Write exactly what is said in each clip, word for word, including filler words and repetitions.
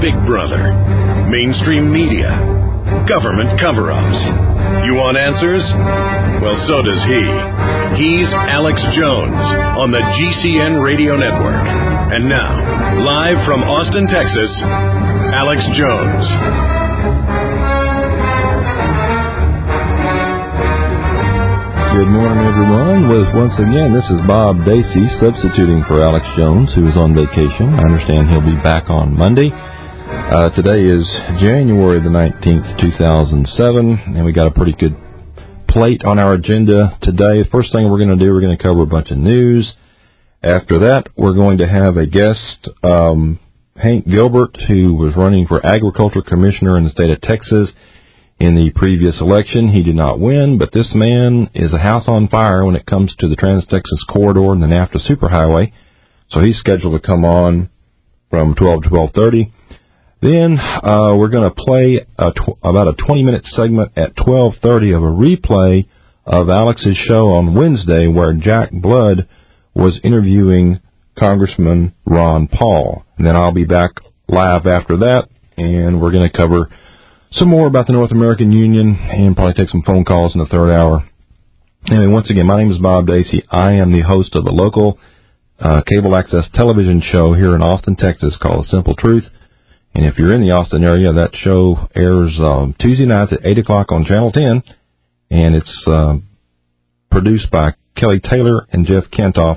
Big Brother, mainstream media, government cover-ups. You want answers? Well, so does he. He's Alex Jones on the G C N Radio Network. And now, live from Austin, Texas, Alex Jones. Good morning, everyone. With once again, this is Bob Dacey substituting for Alex Jones, who is on vacation. I understand he'll be back on Monday. Uh, today is January the nineteenth, two thousand seven, and we got a pretty good plate on our agenda today. First thing we're going to do, we're going to cover a bunch of news. After that, we're going to have a guest, um, Hank Gilbert, who was running for Agriculture Commissioner in the state of Texas in the previous election. He did not win, but this man is a house on fire when it comes to the Trans-Texas Corridor and the NAFTA Superhighway. So he's scheduled to come on from twelve to twelve thirty. Then uh, we're going to play a tw- about a twenty-minute segment at twelve thirty of a replay of Alex's show on Wednesday where Jack Blood was interviewing Congressman Ron Paul. And then I'll be back live after that, and we're going to cover some more about the North American Union and probably take some phone calls in the third hour. Anyway, once again, my name is Bob Dacey. I am the host of a local uh, cable access television show here in Austin, Texas called Simple Truth. And if you're in the Austin area, that show airs um, Tuesday nights at eight o'clock on Channel ten. And it's uh, produced by Kelly Taylor and Jeff Kantoff.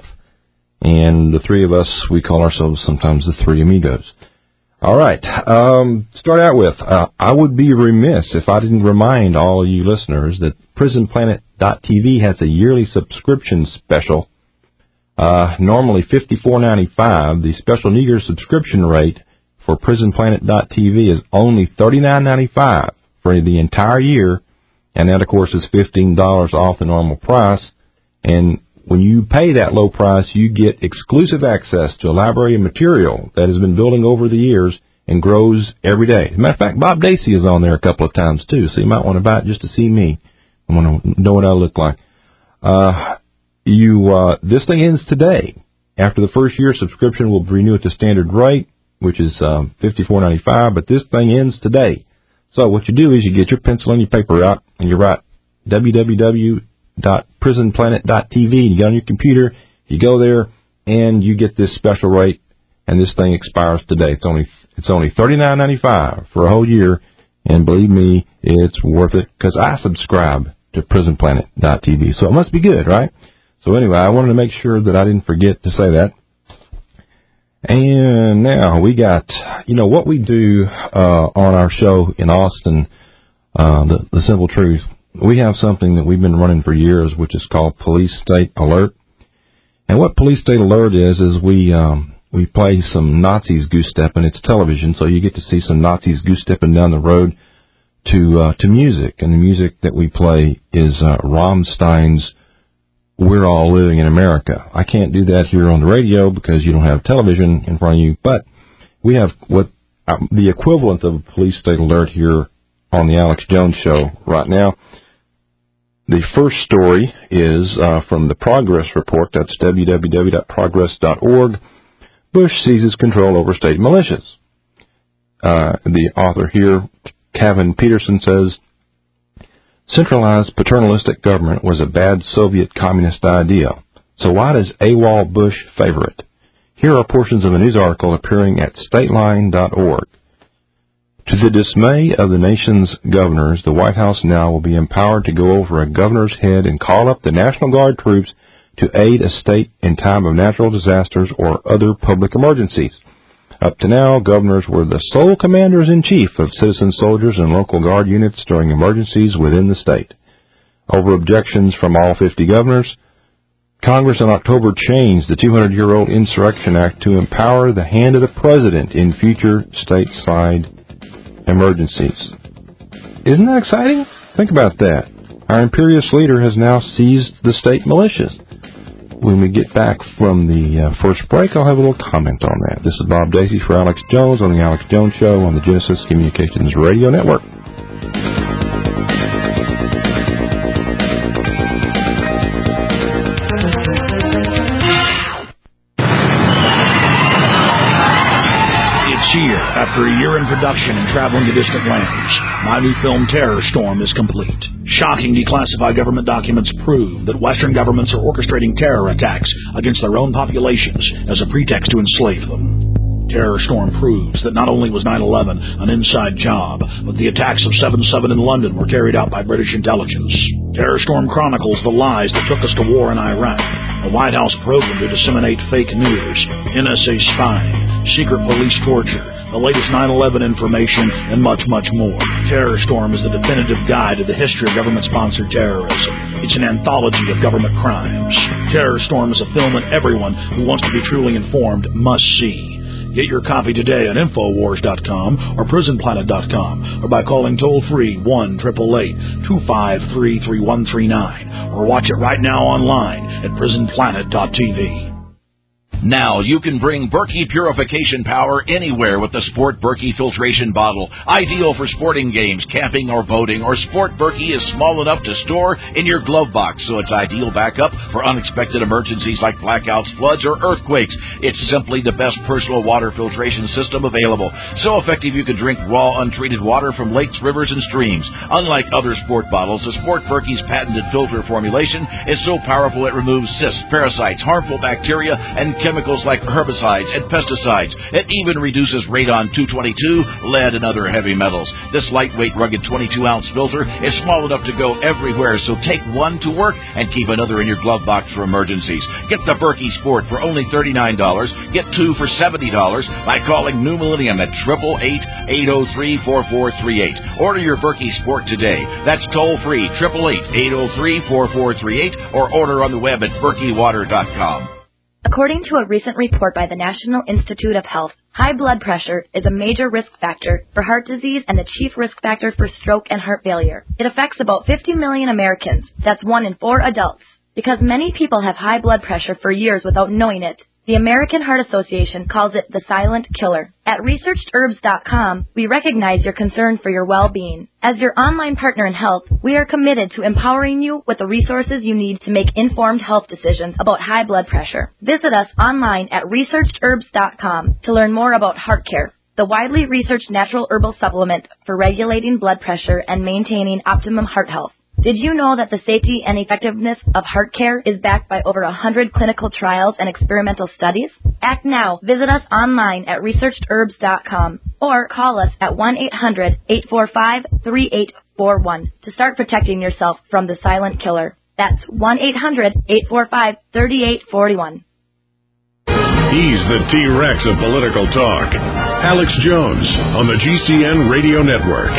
And the three of us, we call ourselves sometimes the Three Amigos. All right. Um, start out with, uh, I would be remiss if I didn't remind all you listeners that Prison Planet dot T V has a yearly subscription special. Uh, normally fifty-four ninety-five. The special New Year's subscription rate for Prison Planet dot T V is only thirty-nine ninety-five for the entire year, and that, of course, is fifteen dollars off the normal price. And when you pay that low price, you get exclusive access to a library of material that has been building over the years and grows every day. As a matter of fact, Bob Dacey is on there a couple of times, too, so you might want to buy it just to see me. I want to know what I look like. Uh, you, uh, this thing ends today. After the first year, subscription will renew at the standard rate, which is um, fifty-four ninety-five, but this thing ends today. So what you do is you get your pencil and your paper out, and you write w w w dot prison planet dot t v. You get on your computer, you go there, and you get this special rate, and this thing expires today. It's only it's only thirty-nine ninety-five for a whole year, and believe me, it's worth it because I subscribe to prison planet dot t v, so it must be good, right? So anyway, I wanted to make sure that I didn't forget to say that. And now we got, you know, what we do uh, on our show in Austin, uh, the, the Simple Truth. We have something that we've been running for years, which is called Police State Alert. And what Police State Alert is, is we um, we play some Nazis goose-stepping. It's television, so you get to see some Nazis goose-stepping down the road to uh, to music. And the music that we play is uh, Rammstein's We're All Living in America. I can't do that here on the radio because you don't have television in front of you, but we have what uh, the equivalent of a Police State Alert here on the Alex Jones Show right now. The first story is uh, from the Progress Report. That's w w w dot progress dot org. Bush seizes control over state militias. Uh, the author here, Kevin Peterson, says, centralized paternalistic government was a bad Soviet communist idea. So why does AWOL Bush favor it? Here are portions of a news article appearing at stateline dot org. To the dismay of the nation's governors, the White House now will be empowered to go over a governor's head and call up the National Guard troops to aid a state in time of natural disasters or other public emergencies. Up to now, governors were the sole commanders-in-chief of citizen soldiers and local guard units during emergencies within the state. Over objections from all fifty governors, Congress in October changed the two hundred year old Insurrection Act to empower the hand of the president in future stateside emergencies. Isn't that exciting? Think about that. Our imperious leader has now seized the state militias. When we get back from the uh, first break, I'll have a little comment on that. This is Bob Dacey for Alex Jones on the Alex Jones Show on the Genesis Communications Radio Network. It's here. After a year in production and traveling to distant lands, my new film Terror Storm is complete. Shocking declassified government documents prove that Western governments are orchestrating terror attacks against their own populations as a pretext to enslave them. Terror Storm proves that not only was nine eleven an inside job, but the attacks of seven seven in London were carried out by British intelligence. Terror Storm chronicles the lies that took us to war in Iraq, a White House program to disseminate fake news, N S A spying, secret police torture, the latest nine eleven information, and much, much more. Terror Storm is the definitive guide to the history of government-sponsored terrorism. It's an anthology of government crimes. Terror Storm is a film that everyone who wants to be truly informed must see. Get your copy today at Infowars dot com or Prison Planet dot com or by calling toll-free one eight eight eight, two five three, three one three nine or watch it right now online at Prison Planet dot T V. Now you can bring Berkey purification power anywhere with the Sport Berkey filtration bottle. Ideal for sporting games, camping, or boating. Or Sport Berkey is small enough to store in your glove box, so it's ideal backup for unexpected emergencies like blackouts, floods, or earthquakes. It's simply the best personal water filtration system available. So effective you can drink raw, untreated water from lakes, rivers, and streams. Unlike other sport bottles, the Sport Berkey's patented filter formulation is so powerful it removes cysts, parasites, harmful bacteria, and chemicals like herbicides and pesticides. It even reduces radon two twenty-two, lead, and other heavy metals. This lightweight, rugged twenty-two ounce filter is small enough to go everywhere, so take one to work and keep another in your glove box for emergencies. Get the Berkey Sport for only thirty-nine dollars. Get two for seventy dollars by calling New Millennium at eight eight eight, eight oh three, four four three eight. Order your Berkey Sport today. That's toll-free, eight eight eight, eight oh three, four four three eight, or order on the web at berkey water dot com. According to a recent report by the National Institute of Health, high blood pressure is a major risk factor for heart disease and the chief risk factor for stroke and heart failure. It affects about fifty million Americans. That's one in four adults. Because many people have high blood pressure for years without knowing it, the American Heart Association calls it the silent killer. At researched herbs dot com, we recognize your concern for your well-being. As your online partner in health, we are committed to empowering you with the resources you need to make informed health decisions about high blood pressure. Visit us online at researched herbs dot com to learn more about HeartCare, the widely researched natural herbal supplement for regulating blood pressure and maintaining optimum heart health. Did you know that the safety and effectiveness of HeartCare is backed by over one hundred clinical trials and experimental studies? Act now. Visit us online at researched herbs dot com or call us at one eight hundred, eight four five, three eight four one to start protecting yourself from the silent killer. That's one eight hundred, eight four five, three eight four one. He's the T-Rex of political talk. Alex Jones on the G C N Radio Network.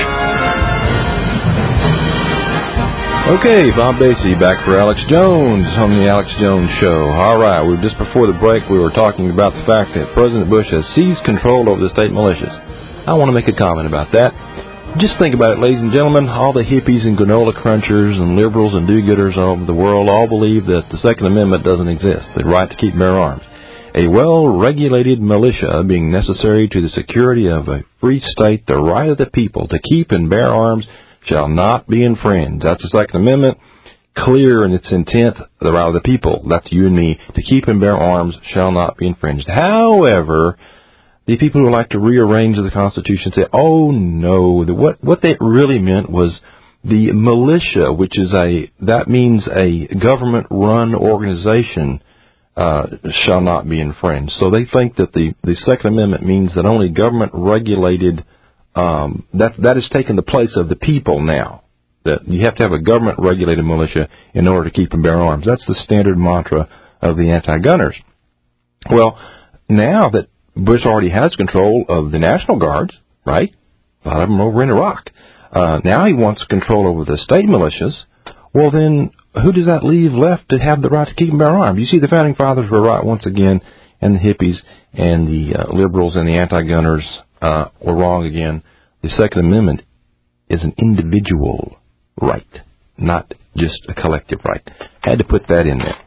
Okay, Bob Dacey back for Alex Jones on the Alex Jones Show. All right, we were just before the break, we were talking about the fact that President Bush has seized control over the state militias. I want to make a comment about that. Just think about it, ladies and gentlemen. All the hippies and granola crunchers and liberals and do-gooders all over the world all believe that the Second Amendment doesn't exist, the right to keep and bear arms. A well-regulated militia being necessary to the security of a free state, the right of the people to keep and bear arms shall not be infringed. That's the Second Amendment, clear in its intent, the right of the people, that's you and me, to keep and bear arms shall not be infringed. However, the people who like to rearrange the Constitution say, oh no, the, what, what they really meant was the militia, which is a, that means a government-run organization, uh, shall not be infringed. So they think that the, the Second Amendment means that only government-regulated Um, that that has taken the place of the people now. That you have to have a government-regulated militia in order to keep and bear arms. That's the standard mantra of the anti-gunners. Well, now that Bush already has control of the National Guards, right? A lot of them over in Iraq. Uh, now he wants control over the state militias. Well, then, who does that leave left to have the right to keep and bear arms? You see, the Founding Fathers were right once again, and the hippies and the uh, liberals and the anti-gunners Uh, were wrong again. The Second Amendment is an individual right, not just a collective right. Had to put that in there.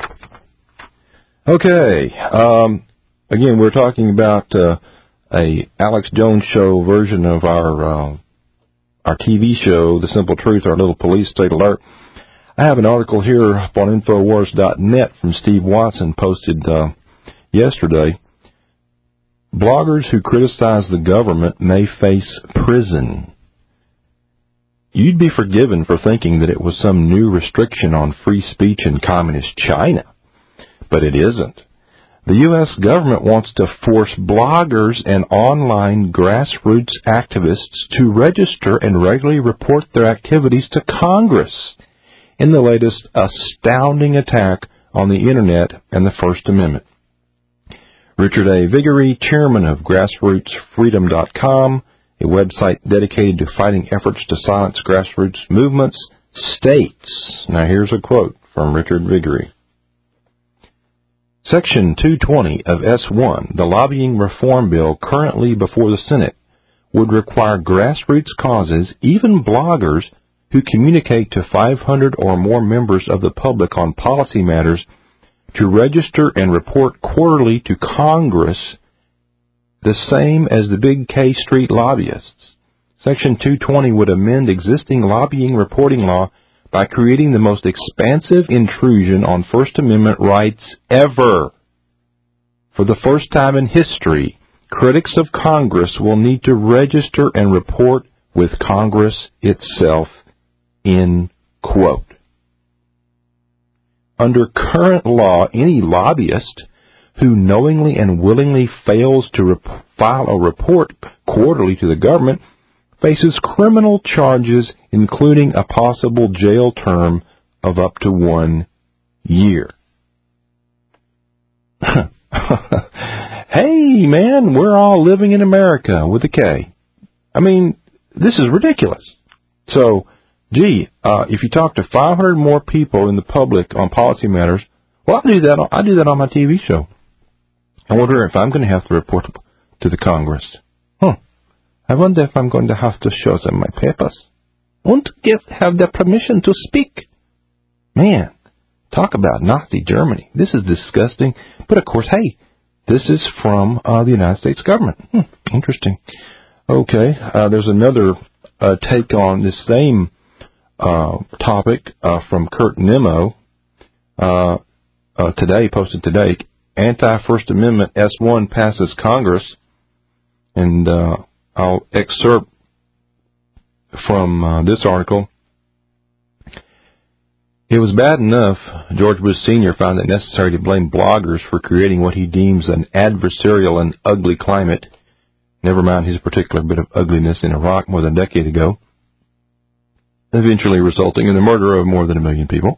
Okay. Um, again, we're talking about uh, a Alex Jones Show version of our uh, our T V show, The Simple Truth, Our Little Police State Alert. I have an article here up on Infowars dot net from Steve Watson posted uh, yesterday. bloggers who criticize the government may face prison. You'd be forgiven for thinking that it was some new restriction on free speech in communist China, but it isn't. The U S government wants to force bloggers and online grassroots activists to register and regularly report their activities to Congress in the latest astounding attack on the Internet and the First Amendment. Richard A. Viguerie, chairman of grassroots freedom dot com, a website dedicated to fighting efforts to silence grassroots movements, states, now here's a quote from Richard Viguerie. Section two twenty of S one, the lobbying reform bill currently before the Senate, would require grassroots causes, even bloggers who communicate to five hundred or more members of the public on policy matters, to register and report quarterly to Congress, the same as the big K Street lobbyists. Section two twenty would amend existing lobbying reporting law by creating the most expansive intrusion on First Amendment rights ever. For the first time in history, critics of Congress will need to register and report with Congress itself, end quote. Under current law, any lobbyist who knowingly and willingly fails to rep- file a report quarterly to the government faces criminal charges, including a possible jail term of up to one year. Hey, man, we're all living in America with a K. I mean, this is ridiculous. So, gee, uh, if you talk to five hundred more people in the public on policy matters, well, I do that. On, I do that on my T V show. I wonder if I'm going to have to report to the Congress. Huh. I wonder if I'm going to have to show them my papers. Won't give have their permission to speak. Man, talk about Nazi Germany. This is disgusting. But of course, hey, this is from uh, the United States government. Hmm, interesting. Okay, uh, there's another uh, take on this same uh, topic uh, from Kurt Nimmo uh, uh, today, posted today. Anti-First Amendment S one passes Congress, and uh, I'll excerpt from uh, this article. It was bad enough George Bush Senior found it necessary to blame bloggers for creating what he deems an adversarial and ugly climate, never mind his particular bit of ugliness in Iraq more than a decade ago, eventually resulting in the murder of more than a million people.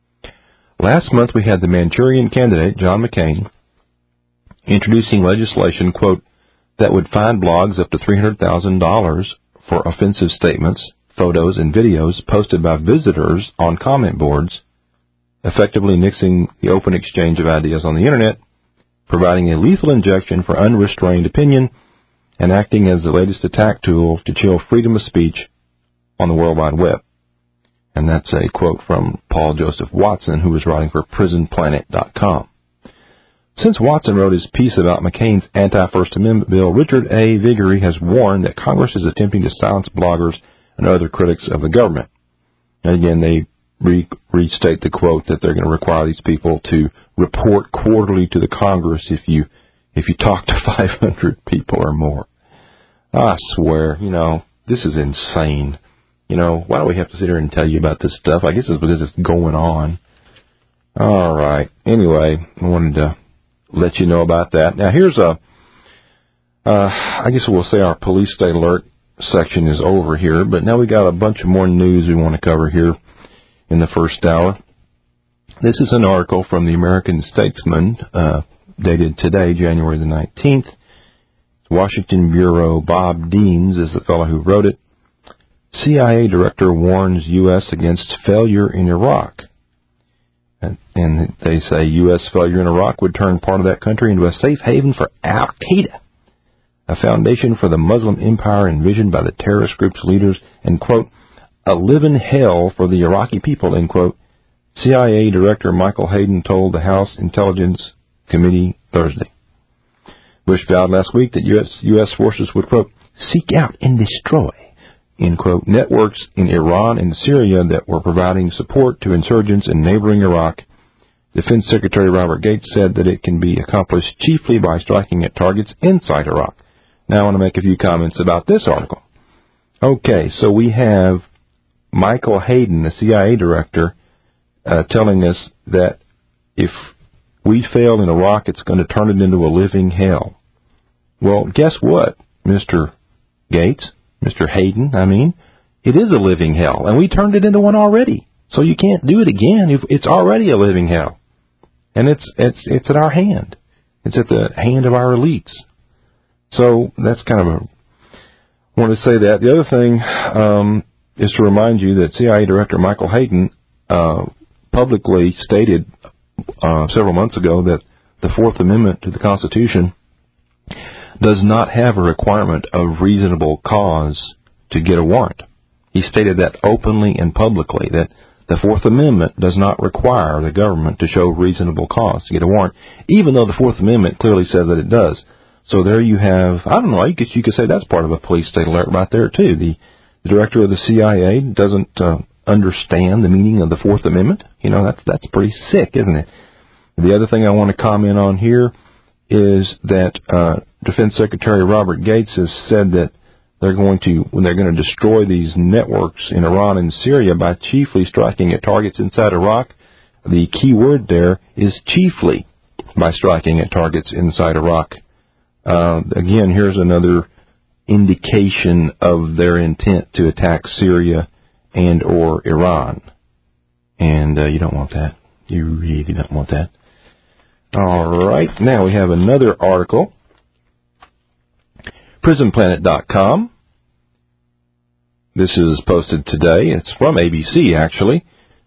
Last month we had the Manchurian candidate, John McCain, introducing legislation, quote, that would fine blogs up to three hundred thousand dollars for offensive statements, photos, and videos posted by visitors on comment boards, effectively nixing the open exchange of ideas on the Internet, providing a lethal injection for unrestrained opinion, and acting as the latest attack tool to chill freedom of speech on the World Wide Web. And that's a quote from Paul Joseph Watson, who was writing for prison planet dot com. Since Watson wrote his piece about McCain's anti-First Amendment bill, Richard A. Viguerie has warned that Congress is attempting to silence bloggers and other critics of the government. And again, they re- restate the quote that they're going to require these people to report quarterly to the Congress if you if you talk to five hundred people or more. I swear, you know, this is insane. You know, why do we have to sit here and tell you about this stuff? I guess it's because it's going on. All right. Anyway, I wanted to let you know about that. Now, here's a, uh, I guess we'll say our police state alert section is over here, but now we got a bunch of more news we want to cover here in the first hour. This is an article from the American Statesman, uh, dated today, January the nineteenth. Washington Bureau Bob Deans is the fellow who wrote it. C I A director warns U S against failure in Iraq. And, and they say U S failure in Iraq would turn part of that country into a safe haven for Al-Qaeda, a foundation for the Muslim empire envisioned by the terrorist group's leaders, and, quote, a live-in hell for the Iraqi people, end quote, C I A Director Michael Hayden told the House Intelligence Committee Thursday. Bush vowed last week that U S, U S forces would, quote, seek out and destroy, end quote, networks in Iran and Syria that were providing support to insurgents in neighboring Iraq, Defense Secretary Robert Gates said that it can be accomplished chiefly by striking at targets inside Iraq. Now I want to make a few comments about this article. Okay, so we have Michael Hayden, the C I A director, uh, telling us that if we fail in Iraq, it's going to turn it into a living hell. Well, guess what, Mister Gates, Mister Hayden, I mean, it is a living hell, and we turned it into one already. So you can't do it again. It's already a living hell. And it's it's it's at our hand. It's at the hand of our elites. So that's kind of a... I want to say that. The other thing um, is to remind you that C I A Director Michael Hayden uh, publicly stated uh, several months ago that the Fourth Amendment to the Constitution does not have a requirement of reasonable cause to get a warrant. He stated that openly and publicly, that the Fourth Amendment does not require the government to show reasonable cause to get a warrant, even though the Fourth Amendment clearly says that it does. So there you have, I don't know, I guess you could say that's part of a police state alert right there, too. The, the director of the C I A doesn't uh, understand the meaning of the Fourth Amendment. You know, that's, that's pretty sick, isn't it? The other thing I want to comment on here is that uh, Defense Secretary Robert Gates has said that they're going to they're going to destroy these networks in Iran and Syria by chiefly striking at targets inside Iraq. The key word there is chiefly, by striking at targets inside Iraq. Uh, again, here's another indication of their intent to attack Syria and or Iran. And uh, you don't want that. You really don't want that. All right, now we have another article. prison planet dot com. This is posted today. It's from A B C, actually.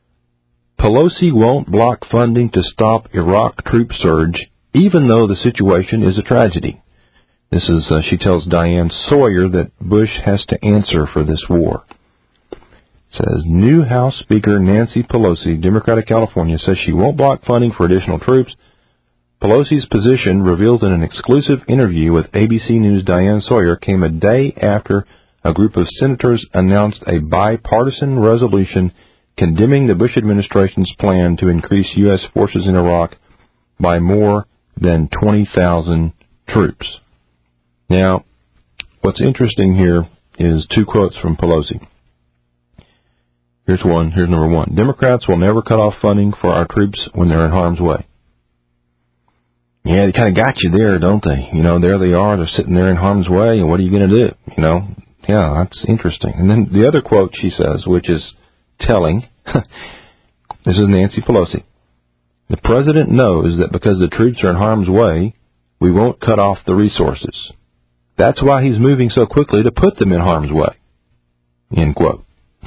Pelosi won't block funding to stop Iraq troop surge, even though the situation is a tragedy. This is, uh, she tells Diane Sawyer that Bush has to answer for this war. It says, new House Speaker Nancy Pelosi, Democrat of California, says she won't block funding for additional troops. Pelosi's position, revealed in an exclusive interview with A B C News' Diane Sawyer, came a day after a group of senators announced a bipartisan resolution condemning the Bush administration's plan to increase U S forces in Iraq by more than twenty thousand troops. Now, what's interesting here is two quotes from Pelosi. Here's one. Here's number one. Democrats will never cut off funding for our troops when they're in harm's way. Yeah, they kind of got you there, don't they? You know, there they are. They're sitting there in harm's way, and what are you going to do? You know, yeah, that's interesting. And then the other quote she says, which is telling, this is Nancy Pelosi. The president knows that because the troops are in harm's way, we won't cut off the resources. That's why he's moving so quickly to put them in harm's way. End quote.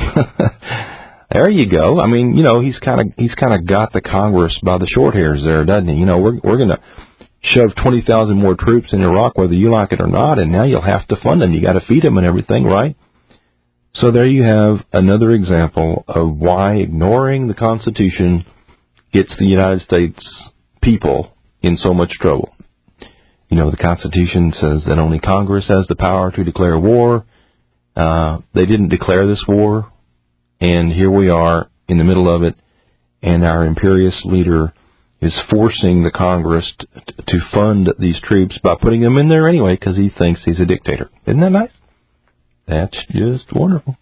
There you go. I mean, you know, he's kind of he's kind of got the Congress by the short hairs there, doesn't he? You know, we're we're going to shove twenty thousand more troops in Iraq, whether you like it or not, and now you'll have to fund them. You got to feed them and everything, right? So there you have another example of why ignoring the Constitution gets the United States people in so much trouble. You know, the Constitution says that only Congress has the power to declare war. Uh, they didn't declare this war. And here we are in the middle of it, and our imperious leader is forcing the Congress t- to fund these troops by putting them in there anyway because he thinks he's a dictator. Isn't that nice? That's just wonderful.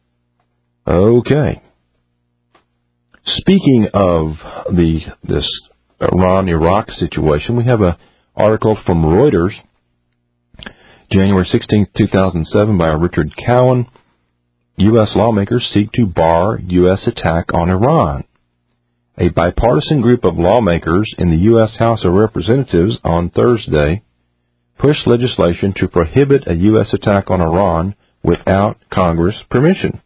Okay. Speaking of the this Iran-Iraq situation, we have an article from Reuters, January sixteenth, two thousand seven, by Richard Cowan. U S lawmakers seek to bar U S attack on Iran. A bipartisan group of lawmakers in the U S House of Representatives on Thursday pushed legislation to prohibit a U S attack on Iran without Congress permission.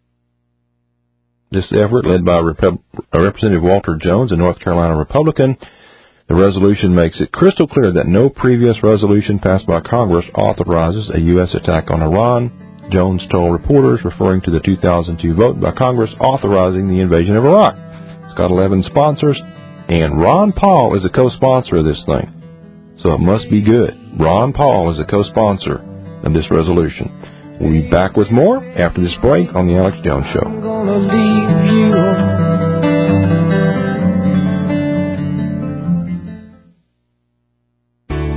This effort, led by Rep- Representative Walter Jones, a North Carolina Republican, the resolution makes it crystal clear that no previous resolution passed by Congress authorizes a U S attack on Iran, Jones told reporters, referring to the two thousand two vote by Congress authorizing the invasion of Iraq. It's got eleven sponsors, and Ron Paul is a co-sponsor of this thing. So it must be good. Ron Paul is a co-sponsor of this resolution. We'll be back with more after this break on The Alex Jones Show. I'm gonna leave you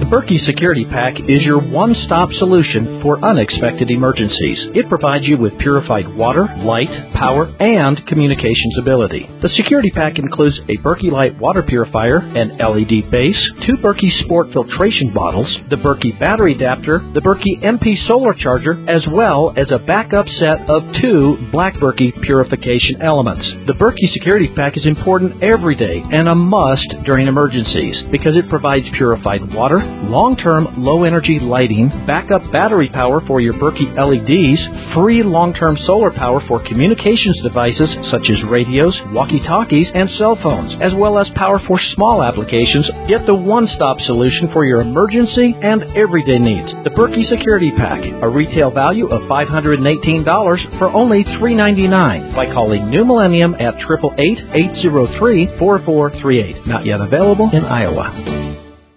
The Berkey Security Pack is your one-stop solution for unexpected emergencies. It provides you with purified water, light, power, and communications ability. The Security Pack includes a Berkey Light water purifier, an L E D base, two Berkey Sport filtration bottles, the Berkey battery adapter, the Berkey M P solar charger, as well as a backup set of two Black Berkey purification elements. The Berkey Security Pack is important every day and a must during emergencies because it provides purified water, long-term low-energy lighting, backup battery power for your Berkey L E Ds, free long-term solar power for communications devices such as radios, walkie-talkies, and cell phones, as well as power for small applications. Get the one-stop solution for your emergency and everyday needs. The Berkey Security Pack, a retail value of five hundred eighteen dollars for only three hundred ninety-nine dollars by calling New Millennium at eight eight eight, eight zero three, four four three eight. Not yet available in Iowa.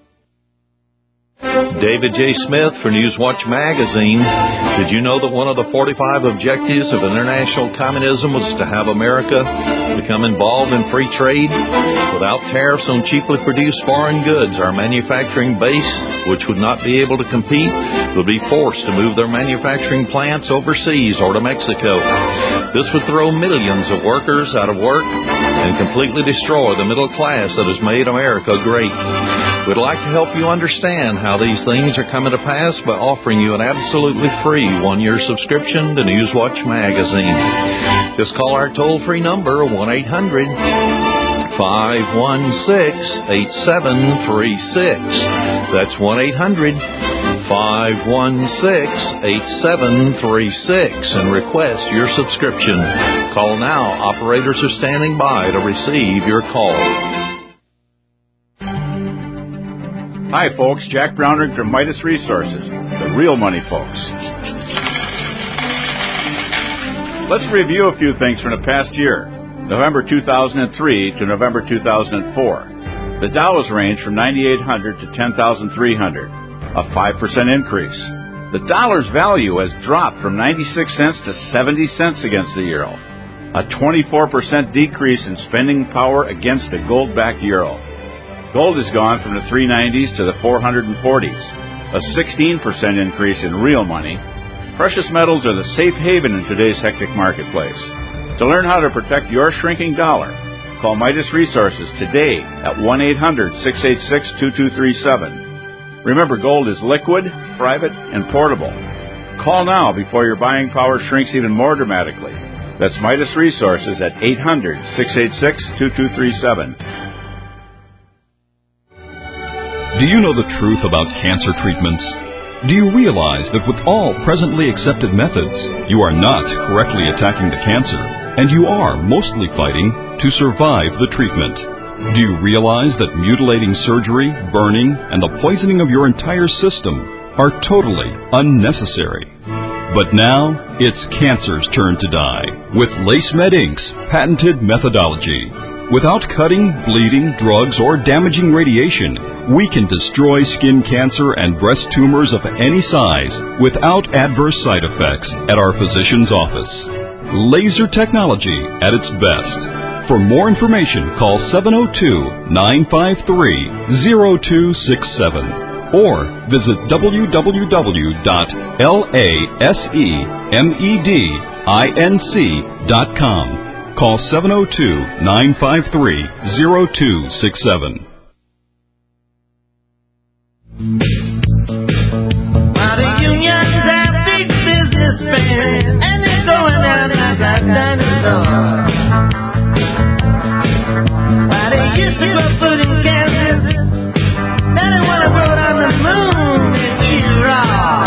David J. Smith for Newswatch Magazine. Did you know that one of the forty-five objectives of international communism was to have America become involved in free trade? Without tariffs on cheaply produced foreign goods, our manufacturing base, which would not be able to compete, would be forced to move their manufacturing plants overseas or to Mexico. This would throw millions of workers out of work and completely destroy the middle class that has made America great. We'd like to help you understand how these things are coming to pass by offering you an absolutely free one-year subscription to Newswatch Magazine. Just call our toll-free number, one eight hundred, five one six, eight seven three six. That's one eight hundred, five one six, eight seven three six and request your subscription. Call now. Operators are standing by to receive your call. Hi, folks. Jack Brownrigg from Midas Resources, the real money folks. Let's review a few things from the past year, November two thousand three to November two thousand four. The Dow was ranged from ninety-eight hundred to ten thousand three hundred, a five percent increase. The dollar's value has dropped from ninety-six cents to seventy cents against the euro, a twenty-four percent decrease in spending power against the gold-backed euro. Gold has gone from the three nineties to the four forties, a sixteen percent increase in real money. Precious metals are the safe haven in today's hectic marketplace. To learn how to protect your shrinking dollar, call Midas Resources today at one eight hundred, six eight six, two two three seven. Remember, gold is liquid, private, and portable. Call now before your buying power shrinks even more dramatically. That's Midas Resources at eight hundred, six eight six, two two three seven. Do you know the truth about cancer treatments? Do you realize that with all presently accepted methods, you are not correctly attacking the cancer, and you are mostly fighting to survive the treatment? Do you realize that mutilating surgery, burning, and the poisoning of your entire system are totally unnecessary? But now, it's cancer's turn to die with LaceMed Incorporated's patented methodology. Without cutting, bleeding, drugs, or damaging radiation, we can destroy skin cancer and breast tumors of any size without adverse side effects at our physician's office. Laser technology at its best. For more information, call seven oh two, nine five three, oh two six seven or visit w w w dot lasemedinc dot com. Call seven oh two, nine five three, oh two six seven. Well, the unions have big businessmen, and they're going down like a dinosaur. Well, they used to grow food in Kansas, then they want to grow it on the moon and eat it raw.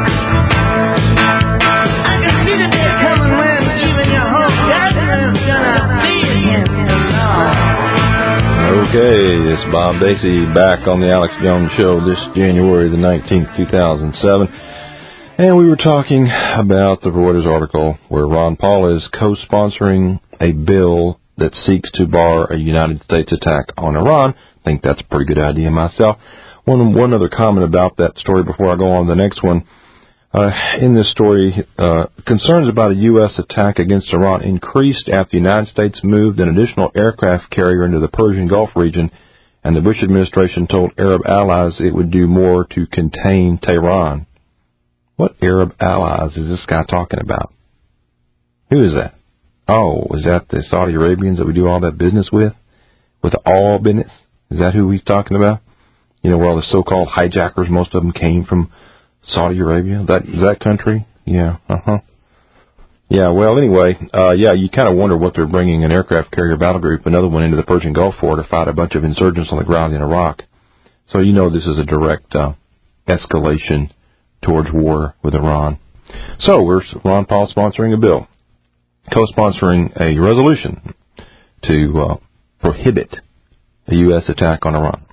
I can see the day coming when even your whole garden is gonna be against the law. Okay, it's Bob Dacey back on the Alex Jones Show this January the nineteenth, two thousand seven. And we were talking about the Reuters article where Ron Paul is co-sponsoring a bill that seeks to bar a United States attack on Iran. I think that's a pretty good idea myself. One, one other comment about that story before I go on to the next one. Uh, in this story, uh, concerns about a U S attack against Iran increased after the United States moved an additional aircraft carrier into the Persian Gulf region and the Bush administration told Arab allies it would do more to contain Tehran. What Arab allies is this guy talking about? Who is that? Oh, is that the Saudi Arabians that we do all that business with? With all business? Is that who he's talking about? You know, where all the so-called hijackers, most of them came from Saudi Arabia? That is that country? Yeah, uh-huh. Yeah, well, anyway, uh, yeah, you kind of wonder what they're bringing an aircraft carrier battle group, another one into the Persian Gulf for, to fight a bunch of insurgents on the ground in Iraq. So you know this is a direct uh, escalation towards war with Iran. So we're Ron Paul sponsoring a bill, co-sponsoring a resolution to uh, prohibit a U S attack on Iran.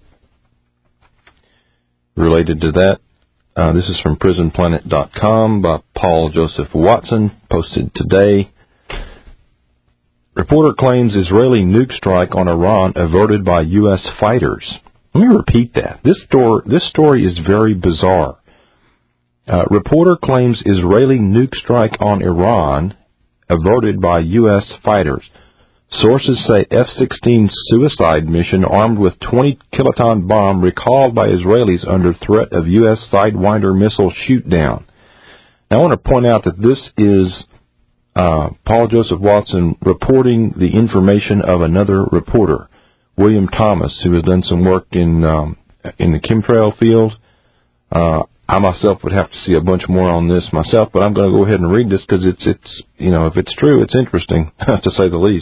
Related to that, uh, this is from prison planet dot com by Paul Joseph Watson, posted today. Reporter claims Israeli nuke strike on Iran averted by U S fighters. Let me repeat that. This story, this story is very bizarre. Uh, reporter claims Israeli nuke strike on Iran averted by U S fighters. Sources say F sixteen suicide mission armed with twenty kiloton bomb recalled by Israelis under threat of U S Sidewinder missile shoot-down. Now, I want to point out that this is uh, Paul Joseph Watson reporting the information of another reporter, William Thomas, who has done some work in um, in the chemtrail field. Uh, I myself would have to see a bunch more on this myself, but I'm going to go ahead and read this because it's it's you know if it's true, it's interesting to say the least.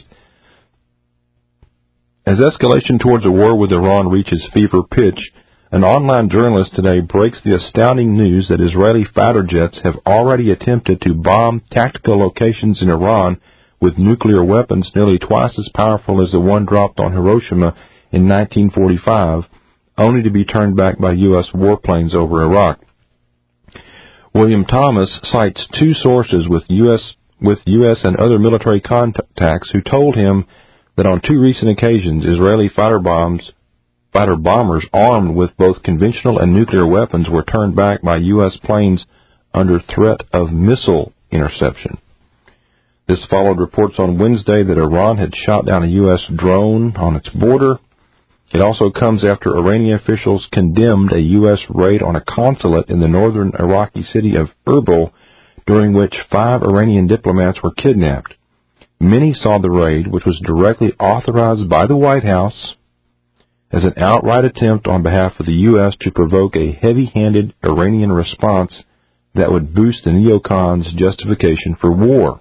As escalation towards a war with Iran reaches fever pitch, an online journalist today breaks the astounding news that Israeli fighter jets have already attempted to bomb tactical locations in Iran with nuclear weapons nearly twice as powerful as the one dropped on Hiroshima in nineteen forty-five, only to be turned back by U S warplanes over Iraq. William Thomas cites two sources with U S with U S and other military contacts who told him that on two recent occasions, Israeli fighter bombs, fighter bombers armed with both conventional and nuclear weapons were turned back by U S planes under threat of missile interception. This followed reports on Wednesday that Iran had shot down a U S drone on its border. It also comes after Iranian officials condemned a U S raid on a consulate in the northern Iraqi city of Erbil, during which five Iranian diplomats were kidnapped. Many saw the raid, which was directly authorized by the White House, as an outright attempt on behalf of the U S to provoke a heavy-handed Iranian response that would boost the neocons' justification for war.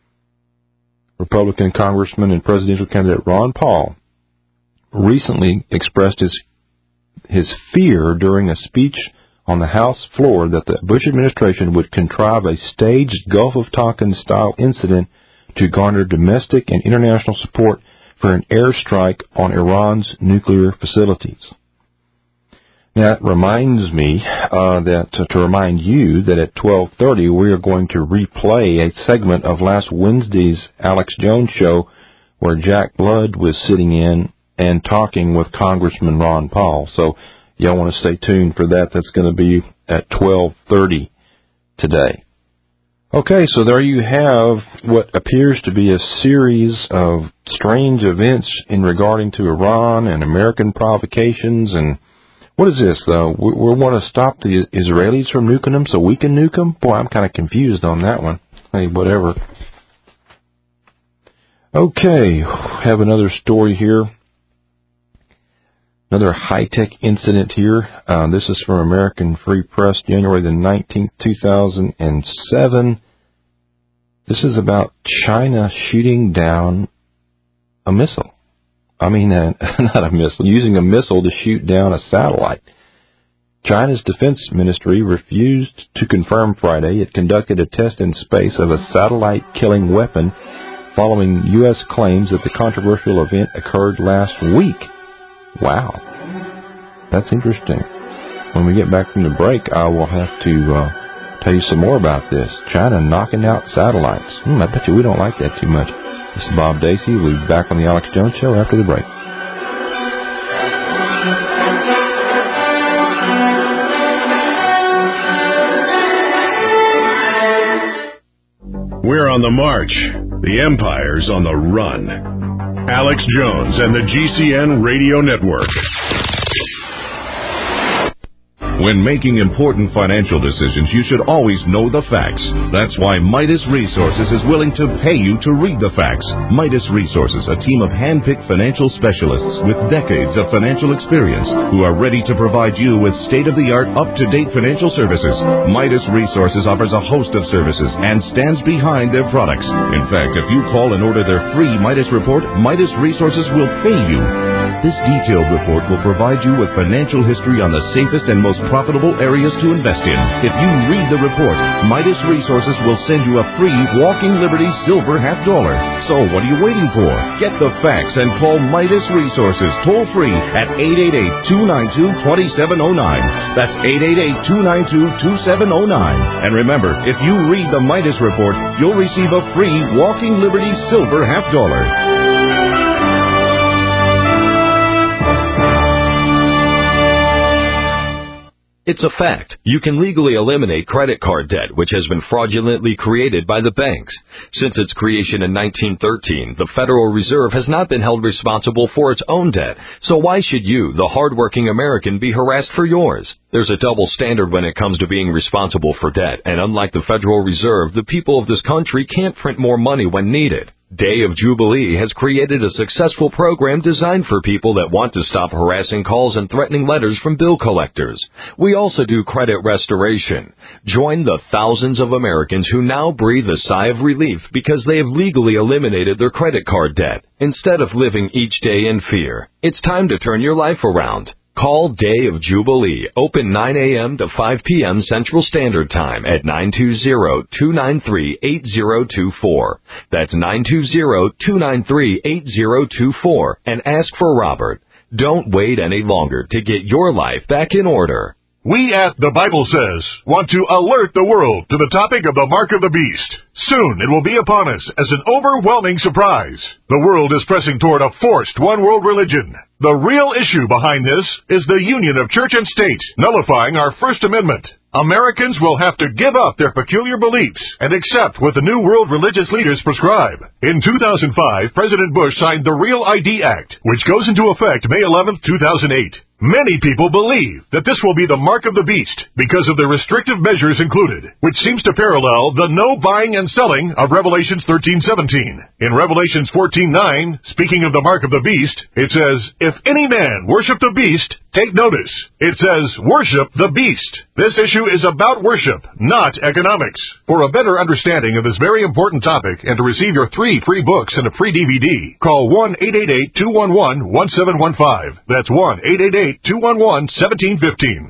Republican Congressman and presidential candidate Ron Paul recently expressed his his fear during a speech on the House floor that the Bush administration would contrive a staged Gulf of Tonkin-style incident to garner domestic and international support for an airstrike on Iran's nuclear facilities. Now, it reminds me uh, that to, to remind you that at twelve thirty we are going to replay a segment of last Wednesday's Alex Jones show where Jack Blood was sitting in and talking with Congressman Ron Paul. So y'all want to stay tuned for that. That's going to be at twelve thirty today. Okay, so there you have what appears to be a series of strange events in regarding to Iran and American provocations. And what is this, though? We, we want to stop the Israelis from nuking them so we can nuke them? Boy, I'm kind of confused on that one. Hey, whatever. Okay, have another story here. Another high-tech incident here. Uh, this is from American Free Press, January the nineteenth, two thousand seven. This is about China shooting down a missile. I mean, uh, not a missile, using a missile to shoot down a satellite. China's defense ministry refused to confirm Friday it conducted a test in space of a satellite-killing weapon following U S claims that the controversial event occurred last week. Wow. That's interesting. When we get back from the break, I will have to uh, tell you some more about this. China knocking out satellites. Hmm, I bet you we don't like that too much. This is Bob Dacey. We'll be back on the Alex Jones Show after the break. We're on the march. The Empire's on the run. Alex Jones and the G C N Radio Network. When making important financial decisions, you should always know the facts. That's why Midas Resources is willing to pay you to read the facts. Midas Resources, a team of hand-picked financial specialists with decades of financial experience who are ready to provide you with state-of-the-art, up-to-date financial services. Midas Resources offers a host of services and stands behind their products. In fact, if you call and order their free Midas report, Midas Resources will pay you. This detailed report will provide you with financial history on the safest and most profitable areas to invest in. If you read the report, Midas Resources will send you a free Walking Liberty Silver Half Dollar. So what are you waiting for? Get the facts and call Midas Resources toll free at eight eight eight, two nine two, two seven zero nine. That's eight eight eight, two nine two, two seven zero nine. And remember, if you read the Midas report, you'll receive a free Walking Liberty Silver Half Dollar. It's a fact. You can legally eliminate credit card debt, which has been fraudulently created by the banks. Since its creation in nineteen thirteen, the Federal Reserve has not been held responsible for its own debt. So why should you, the hardworking American, be harassed for yours? There's a double standard when it comes to being responsible for debt, and unlike the Federal Reserve, the people of this country can't print more money when needed. Day of Jubilee has created a successful program designed for people that want to stop harassing calls and threatening letters from bill collectors. We also do credit restoration. Join the thousands of Americans who now breathe a sigh of relief because they have legally eliminated their credit card debt instead of living each day in fear. It's time to turn your life around. Call Day of Jubilee, open nine a.m. to five p.m. Central Standard Time at nine two zero, two nine three, eight zero two four. That's nine two zero, two nine three, eight zero two four, and ask for Robert. Don't wait any longer to get your life back in order. We at The Bible Says want to alert the world to the topic of the Mark of the Beast. Soon it will be upon us as an overwhelming surprise. The world is pressing toward a forced one-world religion. The real issue behind this is the union of church and state, nullifying our First Amendment. Americans will have to give up their peculiar beliefs and accept what the New World religious leaders prescribe. In two thousand five, President Bush signed the Real I D Act, which goes into effect May eleventh, two thousand eight. Many people believe that this will be the mark of the beast because of the restrictive measures included, which seems to parallel the no buying and selling of Revelations thirteen seventeen. In Revelations fourteen nine, speaking of the mark of the beast, it says, "If any man worship the beast, take notice." It says, "Worship the beast." This issue is about worship, not economics. For a better understanding of this very important topic and to receive your three free books and a free D V D, call one eight eight eight, two one one, one seven one five. That's one eight eight eight, two one one, one seven one five.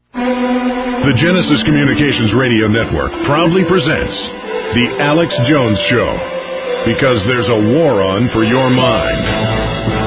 The Genesis Communications Radio Network proudly presents The Alex Jones Show, because there's a war on for your mind.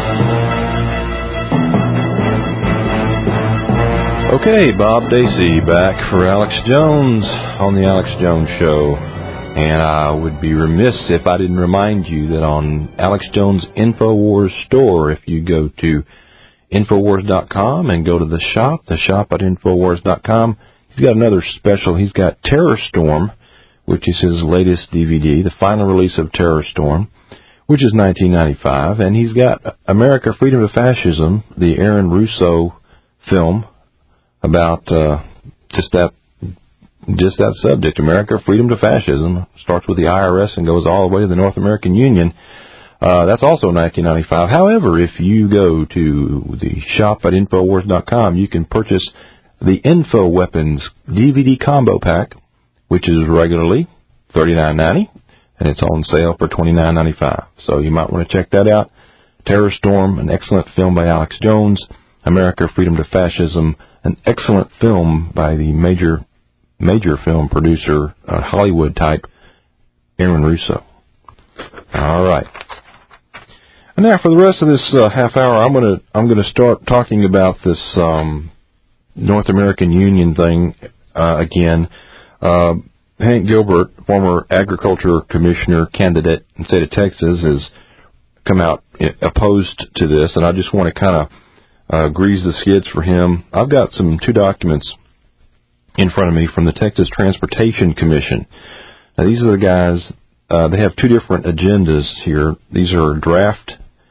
Okay, Bob Dacey back for Alex Jones on the Alex Jones Show. And I would be remiss if I didn't remind you that on Alex Jones InfoWars store, if you go to Infowars dot com and go to the shop, the shop at Infowars dot com, he's got another special. He's got Terror Storm, which is his latest D V D, the final release of Terror Storm, which is nineteen ninety-five. And he's got America, Freedom to Fascism, the Aaron Russo film about uh, just that just that subject, America, Freedom to Fascism. Starts with the I R S and goes all the way to the North American Union. Uh, that's also nineteen ninety-five. However, if you go to the shop at Infowars dot com, you can purchase the Info Weapons D V D combo pack, which is regularly thirty-nine ninety, and it's on sale for twenty-nine ninety-five. So you might want to check that out. Terror Storm, an excellent film by Alex Jones. America, Freedom to Fascism, an excellent film by the major major film producer, uh, Hollywood type, Aaron Russo. All right. And now, for the rest of this uh, half hour, I'm going to I'm going to start talking about this um, North American Union thing uh, again. Uh, Hank Gilbert, former agriculture commissioner candidate in the state of Texas, has come out opposed to this, and I just want to kind of uh, grease the skids for him. I've got some two documents in front of me from the Texas Transportation Commission. Now, these are the guys. Uh, they have two different agendas here. These are draft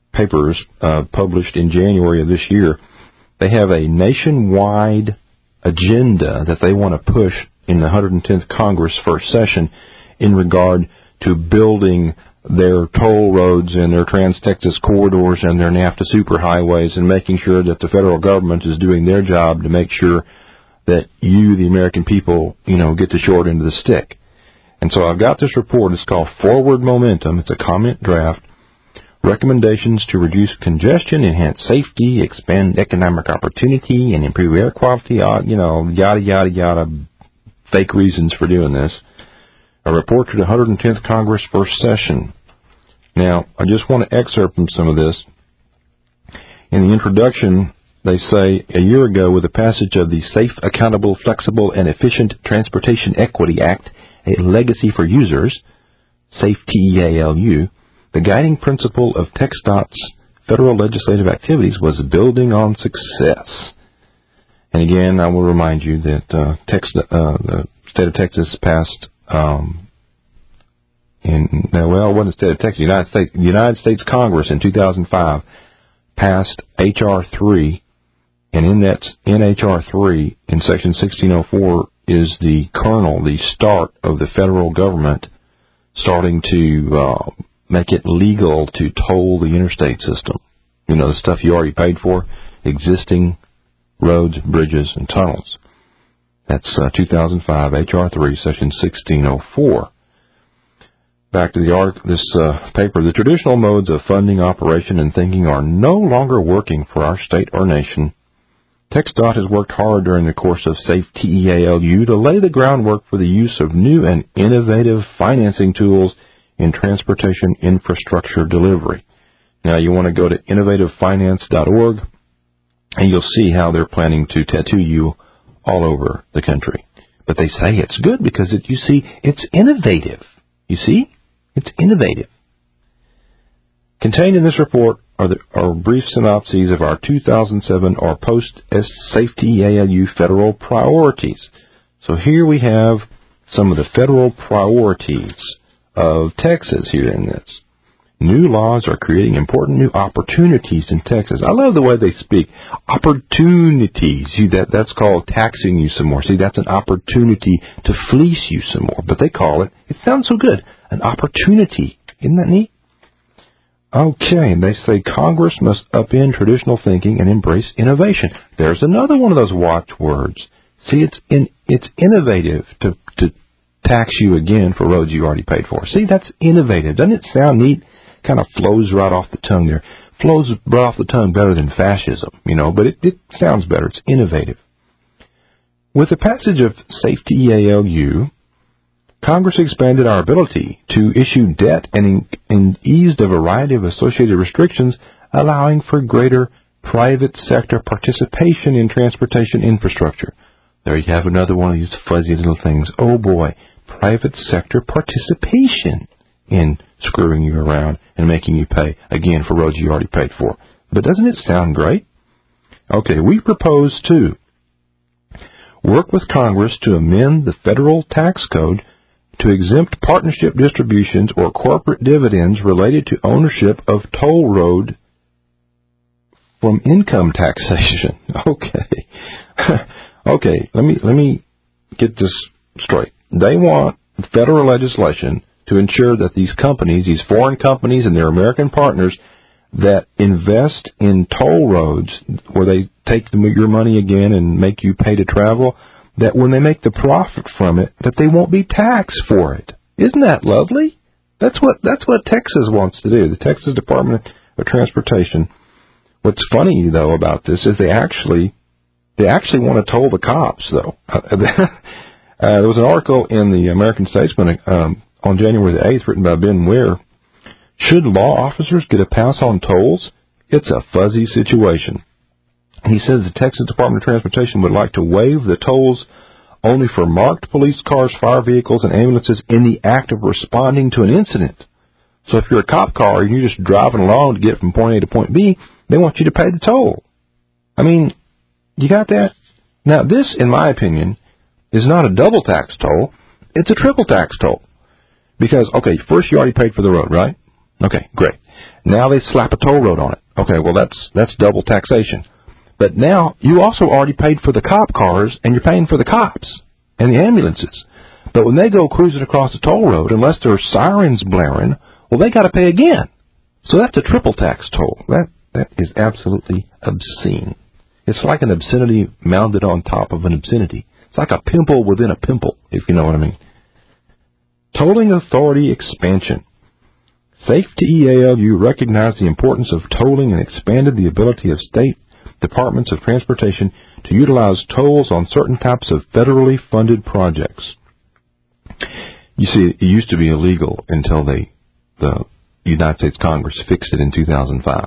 papers uh, published in January of this year, they have a nationwide agenda that they want to push in the one hundred tenth Congress first session in regard to building their toll roads and their Trans-Texas corridors and their NAFTA superhighways and making sure that the federal government is doing their job to make sure that you, the American people, you know, get the short end of the stick. And so I've got this report. It's called Forward Momentum. It's a comment draft. Recommendations to reduce congestion, enhance safety, expand economic opportunity, and improve air quality, uh, you know, yada, yada, yada, fake reasons for doing this. A report to the one hundred tenth Congress first session. Now, I just want to excerpt from some of this. In the introduction, they say, a year ago, with the passage of the Safe, Accountable, Flexible, and Efficient Transportation Equity Act, a legacy for users, SAFE T E A L U, the guiding principle of TxDOT's federal legislative activities was building on success. And again, I will remind you that uh, Tex, uh, the state of Texas passed, um, in well, it wasn't the state of Texas, the United States, the United States Congress in two thousand five passed H R three, and in that in H R three, in Section sixteen oh four, is the kernel, the start of the federal government starting to uh, make it legal to toll the interstate system. You know, the stuff you already paid for, existing roads, bridges, and tunnels. That's uh, two thousand five, H R three, Section sixteen oh four. Back to the article, this uh, paper. The traditional modes of funding, operation, and thinking are no longer working for our state or nation. TxDOT has worked hard during the course of SAFE T E A L U to lay the groundwork for the use of new and innovative financing tools in transportation infrastructure delivery. Now, you want to go to innovative finance dot org, and you'll see how they're planning to tattoo you all over the country. But they say it's good because, it, you see, it's innovative. You see? It's innovative. Contained in this report are, the, are brief synopses of our two thousand seven or post-SAFE T E A L U federal priorities. So here we have some of the federal priorities of Texas here in this. New laws are creating important new opportunities in Texas. I love the way they speak. Opportunities. See, that, that's called taxing you some more. See, that's an opportunity to fleece you some more. But they call it, it sounds so good, an opportunity. Isn't that neat? Okay, and they say Congress must upend traditional thinking and embrace innovation. There's another one of those watchwords. See, it's in, it's innovative to, to tax you again for roads you already paid for. See, that's innovative. Doesn't it sound neat? Kind of flows right off the tongue there. Flows right off the tongue better than fascism, you know, but it, it sounds better. It's innovative. With the passage of SAFE T E A L U, Congress expanded our ability to issue debt and, and eased a variety of associated restrictions, allowing for greater private sector participation in transportation infrastructure. There you have another one of these fuzzy little things. Oh boy, private sector participation in screwing you around and making you pay, again, for roads you already paid for. But doesn't it sound great? Okay, we propose to work with Congress to amend the federal tax code to exempt partnership distributions or corporate dividends related to ownership of toll road from income taxation. Okay. Okay, let me let me get this straight. They want federal legislation to ensure that these companies, these foreign companies and their American partners that invest in toll roads where they take the, your money again and make you pay to travel, that when they make the profit from it, that they won't be taxed for it. Isn't that lovely? That's what that's what Texas wants to do, the Texas Department of Transportation. What's funny, though, about this is they actually they actually want to toll the cops, though. uh, there was an article in the American Statesman um, on January the eighth written by Ben Weir. Should law officers get a pass on tolls? It's a fuzzy situation. He says the Texas Department of Transportation would like to waive the tolls only for marked police cars, fire vehicles, and ambulances in the act of responding to an incident. So if you're a cop car and you're just driving along to get from point A to point B, they want you to pay the toll. I mean, you got that? Now, this, in my opinion, is not a double tax toll. It's a triple tax toll. Because, okay, first you already paid for the road, right? Okay, great. Now they slap a toll road on it. Okay, well, that's that's double taxation. But now you also already paid for the cop cars, and you're paying for the cops and the ambulances. But when they go cruising across the toll road, unless there are sirens blaring, well, they got to pay again. So that's a triple tax toll. That that is absolutely obscene. It's like an obscenity mounted on top of an obscenity. It's like a pimple within a pimple, if you know what I mean. Tolling authority expansion. Safety E A L U recognized the importance of tolling and expanded the ability of state departments of transportation to utilize tolls on certain types of federally funded projects. You see, it used to be illegal until they, the United States Congress fixed it in two thousand five.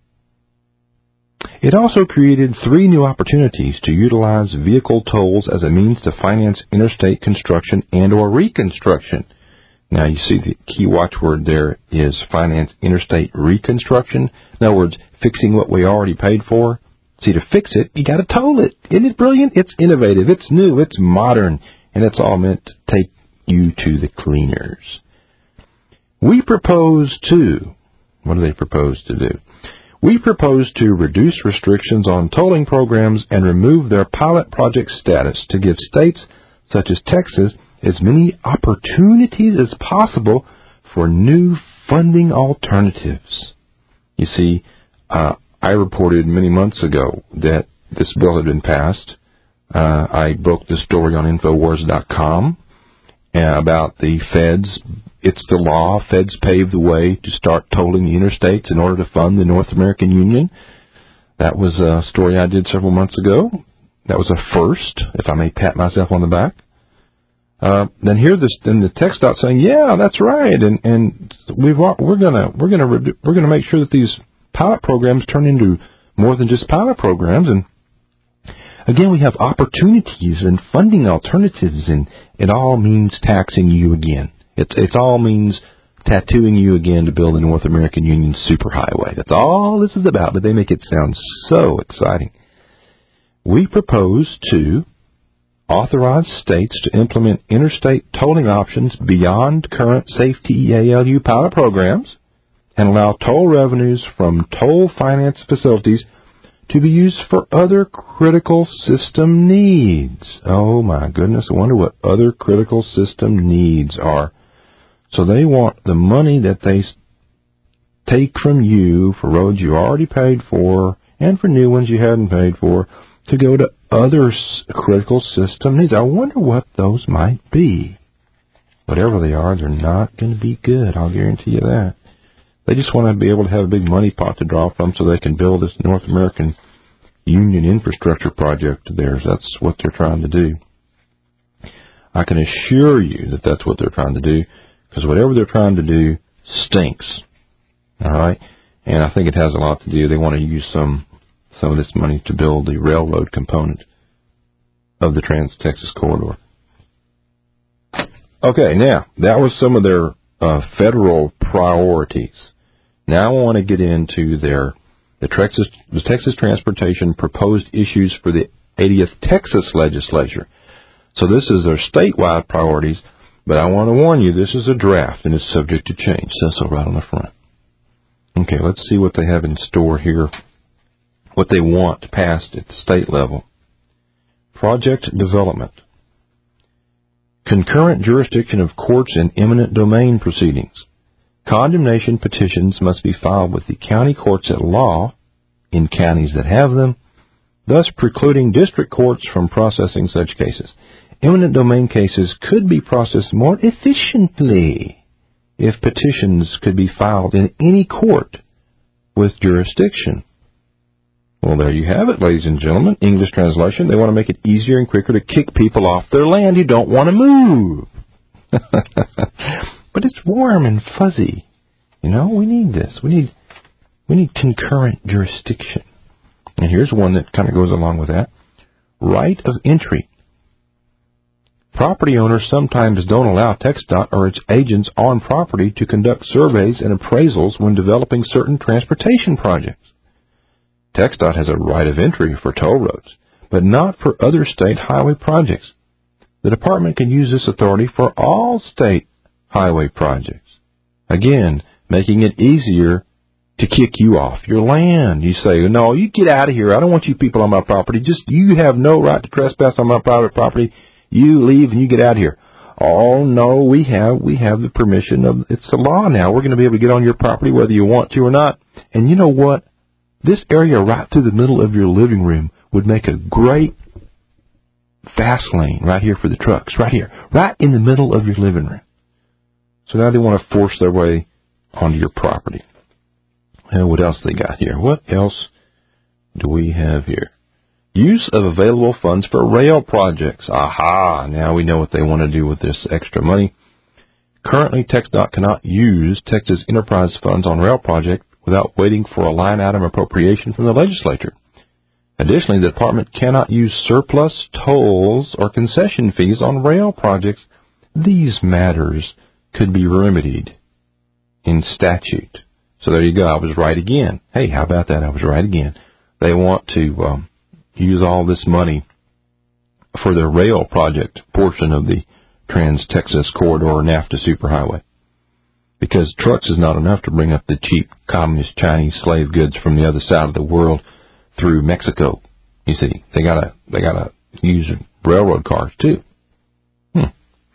It also created three new opportunities to utilize vehicle tolls as a means to finance interstate construction and or reconstruction. Now, you see the key watchword there is finance interstate reconstruction. In other words, fixing what we already paid for. See, to fix it, you got to toll it. Isn't it brilliant? It's innovative. It's new. It's modern. And it's all meant to take you to the cleaners. We propose to, what do they propose to do? We propose to reduce restrictions on tolling programs and remove their pilot project status to give states such as Texas as many opportunities as possible for new funding alternatives. You see, uh, I reported many months ago that this bill had been passed. Uh, I broke the story on Infowars dot com uh, about the feds. It's the law. Feds paved the way to start tolling the interstates in order to fund the North American Union. That was a story I did several months ago. That was a first, if I may pat myself on the back. Uh, then here, this, then the text out saying, "Yeah, that's right," and and we've we're gonna we're gonna we're gonna make sure that these pilot programs turn into more than just pilot programs. And again, we have opportunities and funding alternatives, and it all means taxing you again. It's it's all means tattooing you again to build the North American Union superhighway. That's all this is about. But they make it sound so exciting. We propose to authorize states to implement interstate tolling options beyond current safety E A L U pilot programs and allow toll revenues from toll finance facilities to be used for other critical system needs. Oh, my goodness. I wonder what other critical system needs are. So they want the money that they take from you for roads you already paid for and for new ones you hadn't paid for to go to other critical system needs. I wonder what those might be. Whatever they are, they're not going to be good. I'll guarantee you that. They just want to be able to have a big money pot to draw from so they can build this North American Union infrastructure project of theirs. That's what they're trying to do. I can assure you that that's what they're trying to do, because whatever they're trying to do stinks. All right? And I think it has a lot to do. They want to use some some of this money to build the railroad component of the Trans-Texas Corridor. Okay, now, that was some of their uh, federal priorities. Now I want to get into their the Texas, the Texas Transportation proposed issues for the eightieth Texas Legislature. So this is their statewide priorities, but I want to warn you, this is a draft and is subject to change. Says so right on the front. Okay, let's see what they have in store here, what they want passed at the state level. Project development. Concurrent jurisdiction of courts in eminent domain proceedings. Condemnation petitions must be filed with the county courts at law in counties that have them, thus precluding district courts from processing such cases. Eminent domain cases could be processed more efficiently if petitions could be filed in any court with jurisdiction. Well, there you have it, ladies and gentlemen. English translation. They want to make it easier and quicker to kick people off their land who don't want to move. But it's warm and fuzzy. You know, we need this. We need we need concurrent jurisdiction. And here's one that kind of goes along with that. Right of entry. Property owners sometimes don't allow TxDOT or its agents on property to conduct surveys and appraisals when developing certain transportation projects. TxDOT has a right of entry for toll roads, but not for other state highway projects. The department can use this authority for all state highway projects. Again, making it easier to kick you off your land. You say, no, you get out of here. I don't want you people on my property. Just, you have no right to trespass on my private property. You leave and you get out of here. Oh, no, we have, we have the permission of, it's the law now. We're going to be able to get on your property whether you want to or not. And you know what? This area right through the middle of your living room would make a great fast lane right here for the trucks, right here, right in the middle of your living room. So now they want to force their way onto your property. And what else they got here? What else do we have here? Use of available funds for rail projects. Aha! Now we know what they want to do with this extra money. Currently, TxDOT cannot use Texas enterprise funds on rail projects without waiting for a line item appropriation from the legislature. Additionally, the department cannot use surplus tolls or concession fees on rail projects. These matters could be remedied in statute. So there you go. I was right again. Hey, how about that? I was right again. They want to um, use all this money for their rail project portion of the Trans-Texas Corridor NAFTA Superhighway. Because trucks is not enough to bring up the cheap communist Chinese slave goods from the other side of the world through Mexico. You see, they gotta they gotta use railroad cars too. Hmm.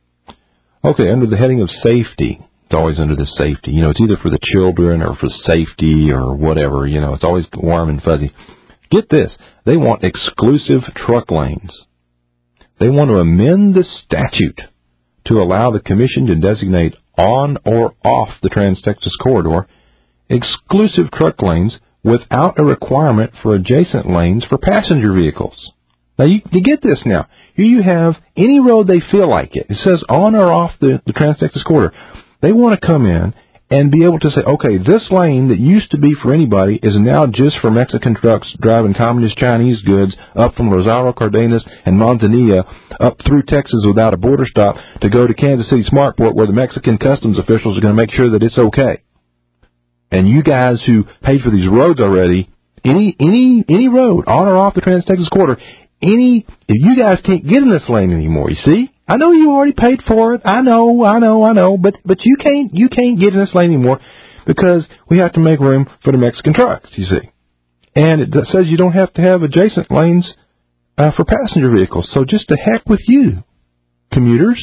Okay, under the heading of safety, it's always under the safety. You know, it's either for the children or for safety or whatever. You know, it's always warm and fuzzy. Get this: they want exclusive truck lanes. They want to amend the statute to allow the commission to designate on or off the Trans-Texas Corridor exclusive truck lanes without a requirement for adjacent lanes for passenger vehicles. Now, you, you get this now. Here you have any road they feel like it. It says on or off the, the Trans-Texas Corridor. They want to come in and be able to say, okay, this lane that used to be for anybody is now just for Mexican trucks driving communist Chinese goods up from Rosario Cardenas and Manzanilla up through Texas without a border stop to go to Kansas City Smartport where the Mexican customs officials are going to make sure that it's okay. And you guys who paid for these roads already, any any any road on or off the Trans-Texas Corridor, any if you guys can't get in this lane anymore, you see? I know you already paid for it. I know, I know, I know, but but you can't you can't get in this lane anymore because we have to make room for the Mexican trucks, you see. And it says you don't have to have adjacent lanes uh, for passenger vehicles. So just to heck with you, commuters.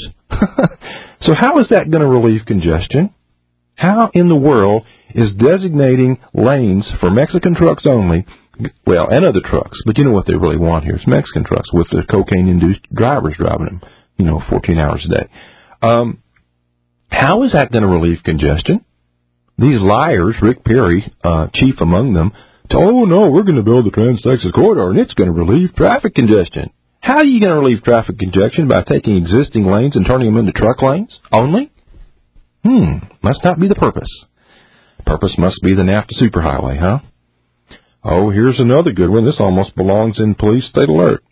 So how is that going to relieve congestion? How in the world is designating lanes for Mexican trucks only, well, and other trucks, but you know what they really want here is Mexican trucks with their cocaine-induced drivers driving them, you know, fourteen hours a day. Um, how is that going to relieve congestion? These liars, Rick Perry, uh, chief among them, oh, no, we're going to build the Trans-Texas Corridor, and it's going to relieve traffic congestion. How are you going to relieve traffic congestion? By taking existing lanes and turning them into truck lanes only? Hmm, must not be the purpose. Purpose must be the NAFTA Superhighway, huh? Oh, here's another good one. This almost belongs in Police State Alert.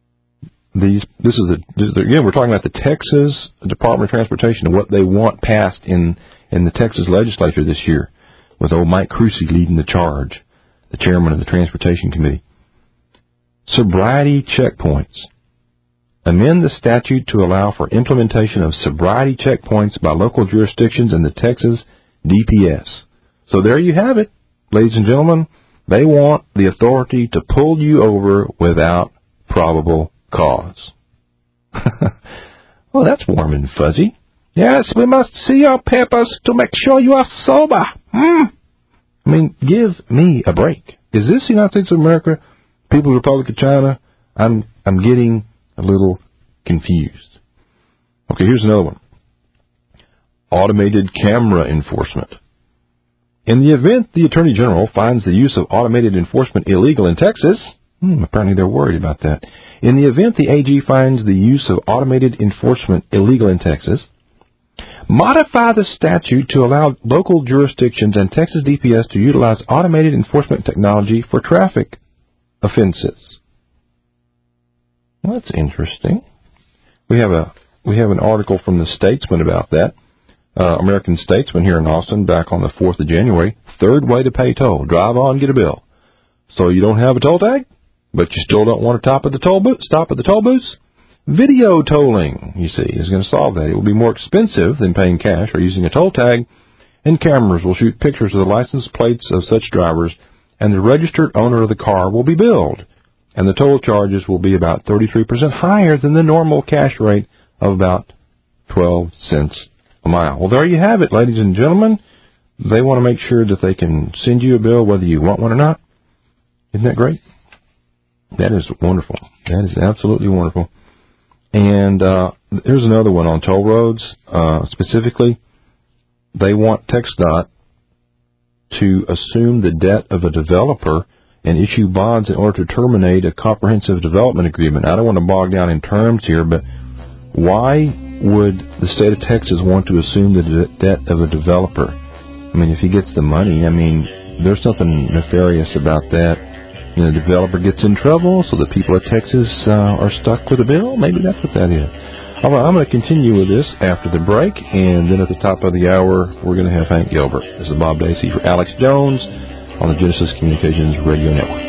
These, this is a, this, again, we're talking about the Texas Department of Transportation and what they want passed in, in the Texas legislature this year, with old Mike Crucy leading the charge, the chairman of the Transportation Committee. Sobriety checkpoints. Amend the statute to allow for implementation of sobriety checkpoints by local jurisdictions and the Texas D P S. So there you have it, ladies and gentlemen. They want the authority to pull you over without probable cause. Well, that's warm and fuzzy. Yes, we must see your papers to make sure you are sober. Hmm. I mean, give me a break. Is this the United States of America, People's Republic of China? I'm I'm getting a little confused. Okay, here's another one. Automated camera enforcement. In the event the Attorney General finds the use of automated enforcement illegal in Texas, hmm, apparently they're worried about that. In the event the A G finds the use of automated enforcement illegal in Texas, modify the statute to allow local jurisdictions and Texas D P S to utilize automated enforcement technology for traffic offenses. Well, that's interesting. We have a we have an article from the Statesman about that. Uh, American Statesman here in Austin, back on the fourth of January. Third way to pay toll: drive on, get a bill. So you don't have a toll tag, but you still don't want to top at the toll booth. Stop at the toll booths. Video tolling, you see, is going to solve that. It will be more expensive than paying cash or using a toll tag, and cameras will shoot pictures of the license plates of such drivers, and the registered owner of the car will be billed, and the toll charges will be about thirty-three percent higher than the normal cash rate of about twelve cents a mile. Well, there you have it, ladies and gentlemen. They want to make sure that they can send you a bill whether you want one or not. Isn't that great? That is wonderful. That is absolutely wonderful. And uh, here's another one on toll roads. Uh, specifically, they want TxDOT to assume the debt of a developer and issue bonds in order to terminate a comprehensive development agreement. I don't want to bog down in terms here, but why would the state of Texas want to assume the de- debt of a developer? I mean, if he gets the money, I mean, there's something nefarious about that. You know, the developer gets in trouble, so the people of Texas uh, are stuck with a bill? Maybe that's what that is. All right, I'm going to continue with this after the break, and then at the top of the hour, we're going to have Hank Gilbert. This is Bob Dacey for Alex Jones on the Genesis Communications Radio Network.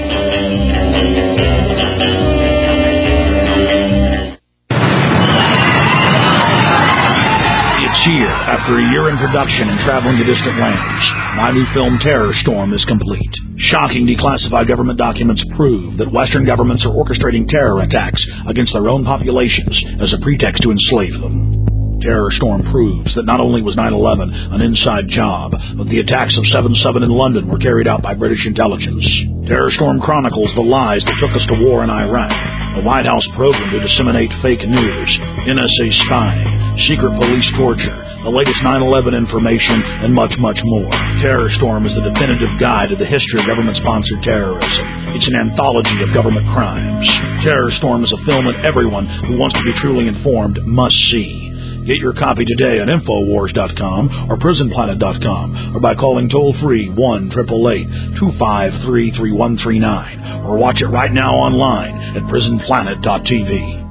Here, after a year in production and traveling to distant lands, my new film Terror Storm is complete. Shocking declassified government documents prove that Western governments are orchestrating terror attacks against their own populations as a pretext to enslave them. Terror Storm proves that not only was nine eleven an inside job, but the attacks of seven seven in London were carried out by British intelligence. Terror Storm chronicles the lies that took us to war in Iraq, a White House program to disseminate fake news, N S A spying, secret police torture, the latest nine eleven information, and much, much more. Terror Storm is the definitive guide to the history of government-sponsored terrorism. It's an anthology of government crimes. Terror Storm is a film that everyone who wants to be truly informed must see. Get your copy today at Infowars dot com or Prison Planet dot com or by calling toll-free one eight eight eight, two five three, three one three nine or watch it right now online at Prison Planet dot T V.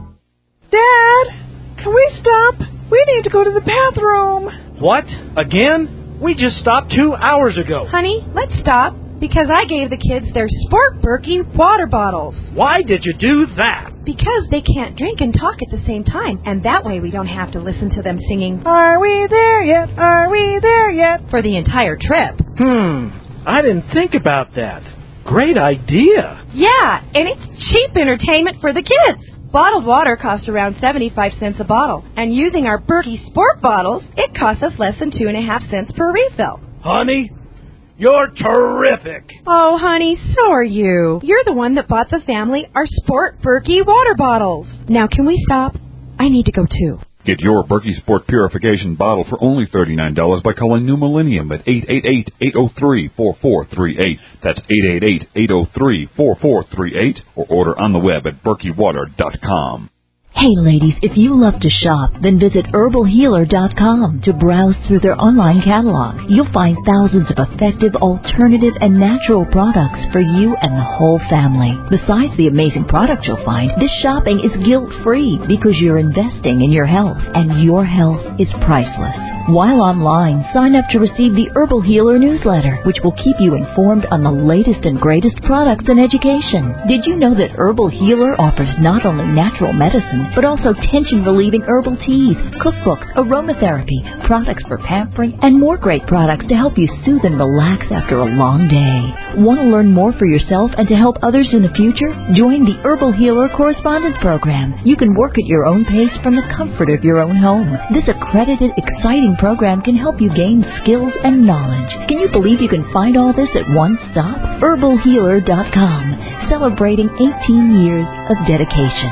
Dad, can we stop? We need to go to the bathroom. What? Again? We just stopped two hours ago. Honey, let's stop because I gave the kids their Sport Berkey water bottles. Why did you do that? Because they can't drink and talk at the same time, and that way we don't have to listen to them singing, "Are we there yet? Are we there yet?" for the entire trip. Hmm, I didn't think about that. Great idea. Yeah, and it's cheap entertainment for the kids. Bottled water costs around seventy-five cents a bottle, and using our Berkey Sport bottles, it costs us less than two and a half cents per refill. Honey, you're terrific. Oh, honey, so are you. You're the one that bought the family our Sport Berkey water bottles. Now, can we stop? I need to go, too. Get your Berkey Sport Purification bottle for only thirty-nine dollars by calling New Millennium at eight eight eight, eight oh three, four four three eight. That's eight eight eight, eight oh three, four four three eight, or order on the web at berkey water dot com. Hey ladies, if you love to shop, then visit herbal healer dot com to browse through their online catalog. You'll find thousands of effective, alternative, and natural products for you and the whole family. Besides the amazing products you'll find, this shopping is guilt-free because you're investing in your health, and your health is priceless. While online, sign up to receive the Herbal Healer newsletter, which will keep you informed on the latest and greatest products and education. Did you know that Herbal Healer offers not only natural medicine, but also tension-relieving herbal teas, cookbooks, aromatherapy, products for pampering, and more great products to help you soothe and relax after a long day. Want to learn more for yourself and to help others in the future? Join the Herbal Healer Correspondence Program. You can work at your own pace from the comfort of your own home. This accredited, exciting program can help you gain skills and knowledge. Can you believe you can find all this at one stop? herbal healer dot com, celebrating eighteen years of dedication.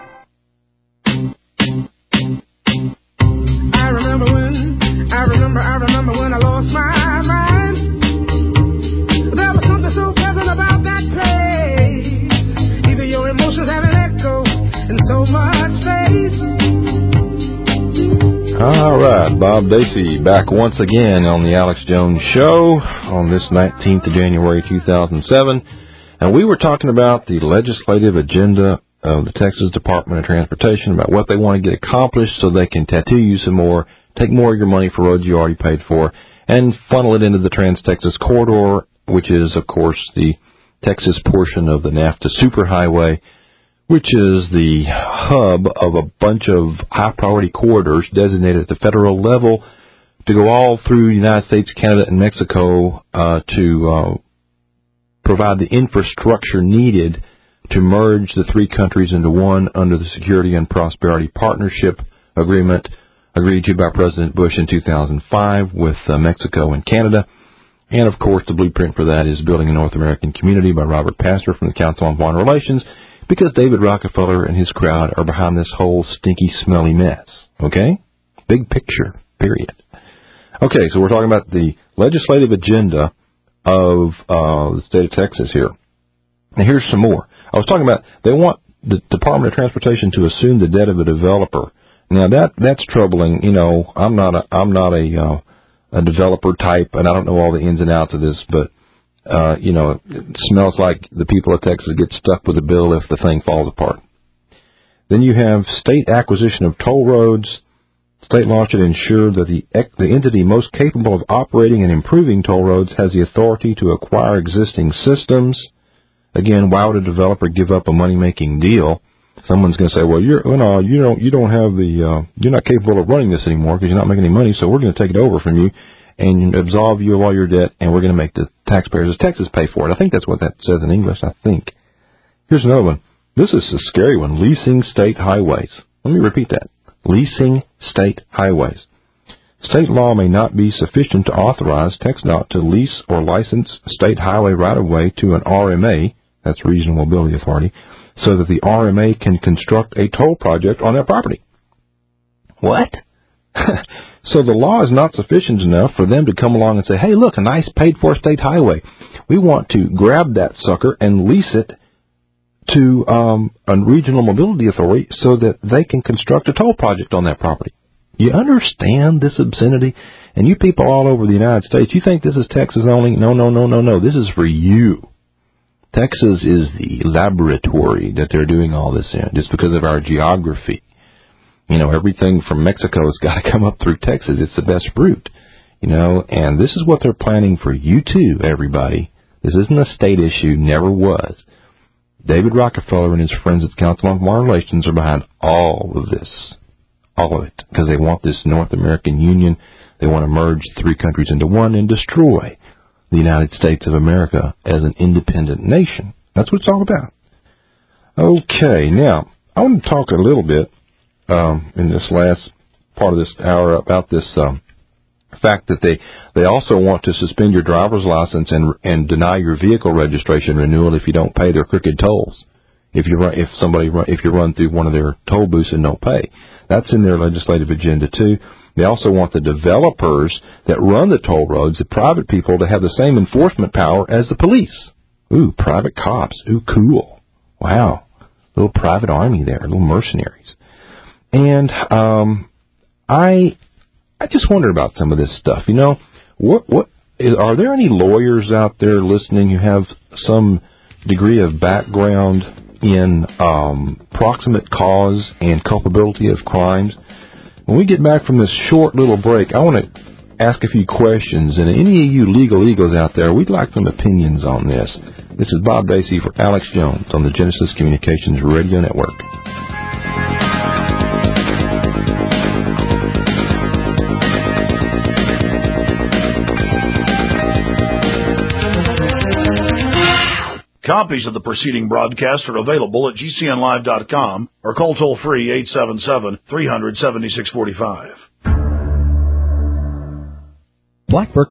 I remember when, I remember, I remember when I lost my mind. There was something so pleasant about that place. Even your emotions have an echo in so much space. All right, Bob Dacey back once again on the Alex Jones Show on this nineteenth of January two thousand seven. And we were talking about the legislative agenda of the Texas Department of Transportation, about what they want to get accomplished so they can tattoo you some more, take more of your money for roads you already paid for, and funnel it into the Trans-Texas Corridor, which is, of course, the Texas portion of the NAFTA Superhighway, which is the hub of a bunch of high-priority corridors designated at the federal level to go all through the United States, Canada, and Mexico uh, to uh, provide the infrastructure needed to merge the three countries into one under the Security and Prosperity Partnership Agreement agreed to by President Bush in two thousand five with uh, Mexico and Canada. And, of course, the blueprint for that is Building a North American Community by Robert Pastor from the Council on Foreign Relations, because David Rockefeller and his crowd are behind this whole stinky, smelly mess. Okay? Big picture, period. Okay, so we're talking about the legislative agenda of uh, the state of Texas here. Now, here's some more. I was talking about they want the Department of Transportation to assume the debt of a developer. Now, that that's troubling. You know, I'm not a, I'm not a, uh, a developer type, and I don't know all the ins and outs of this, but, uh, you know, it smells like the people of Texas get stuck with a bill if the thing falls apart. Then you have state acquisition of toll roads. State law should ensure that the the entity most capable of operating and improving toll roads has the authority to acquire existing systems. Again, why would a developer give up a money-making deal? Someone's going to say, "Well, you're you know you don't you don't have the uh, you're not capable of running this anymore because you're not making any money. So we're going to take it over from you and absolve you of all your debt, and we're going to make the taxpayers of Texas pay for it." I think that's what that says in English. I think. Here's another one. This is a scary one. Leasing state highways. Let me repeat that. Leasing state highways. State law may not be sufficient to authorize TxDOT to lease or license state highway right-of-way to an R M A, that's Regional Mobility Authority, so that the R M A can construct a toll project on that property. What? So the law is not sufficient enough for them to come along and say, hey, look, a nice paid-for state highway. We want to grab that sucker and lease it to um, a regional mobility authority so that they can construct a toll project on that property. You understand this obscenity? And you people all over the United States, you think this is Texas only? No, no, no, no, no. This is for you. Texas is the laboratory that they're doing all this in, just because of our geography. You know, everything from Mexico has got to come up through Texas. It's the best route, you know, and this is what they're planning for you too, everybody. This isn't a state issue, never was. David Rockefeller and his friends at the Council on Foreign Relations are behind all of this, all of it, because they want this North American Union. They want to merge three countries into one and destroy the United States of America as an independent nation. That's what it's all about. Okay, now, I want to talk a little bit um, in this last part of this hour about this um, fact that they, they also want to suspend your driver's license and and deny your vehicle registration renewal if you don't pay their crooked tolls. If you run, if somebody run, if you run through one of their toll booths and don't pay, that's in their legislative agenda too. They also want the developers that run the toll roads, the private people, to have the same enforcement power as the police. Ooh, private cops. Ooh, cool. Wow, little private army there, little mercenaries. And um, I. I just wonder about some of this stuff. You know, what what are there any lawyers out there listening who have some degree of background in um, proximate cause and culpability of crimes? When we get back from this short little break, I want to ask a few questions, and any of you legal eagles out there, we'd like some opinions on this. This is Bob Dacey for Alex Jones on the Genesis Communications Radio Network. Copies of the preceding broadcast are available at G C N live dot com or call toll-free eight seven seven, three hundred, seventy-six forty-five. Blackbrook